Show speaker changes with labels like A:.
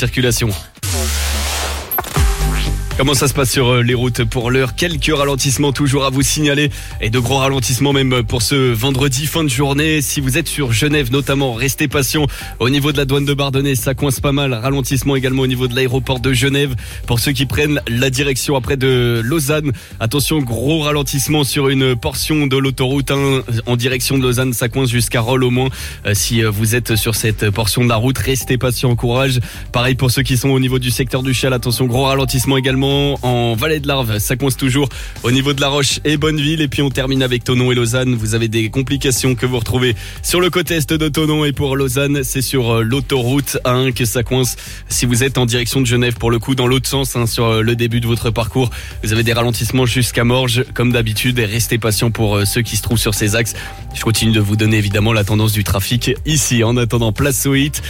A: Circulation. Comment ça se passe sur les routes pour l'heure? Quelques ralentissements toujours à vous signaler et de gros ralentissements même pour ce vendredi fin de journée. Si vous êtes sur Genève notamment, restez patient. Au niveau de la douane de Bardonnay, ça coince pas mal. Ralentissement également au niveau de l'aéroport de Genève. Pour ceux qui prennent la direction après de Lausanne, attention, gros ralentissement sur une portion de l'autoroute 1 en direction de Lausanne. Ça coince jusqu'à Rolle au moins. Si vous êtes sur cette portion de la route, restez patient, courage. Pareil pour ceux qui sont au niveau du secteur du Châle. Attention, gros ralentissement également en Vallée de l'Arve, ça coince toujours au niveau de La Roche et Bonneville. Et puis on termine avec Thonon et Lausanne. Vous avez des complications que vous retrouvez sur le côté est de Thonon, et pour Lausanne, c'est sur l'autoroute 1 que ça coince. Si vous êtes en direction de Genève, pour le coup, dans l'autre sens, sur le début de votre parcours, vous avez des ralentissements jusqu'à Morges, comme d'habitude, et restez patient pour ceux qui se trouvent sur ces axes. Je continue de vous donner évidemment la tendance du trafic ici. En attendant, place au hit.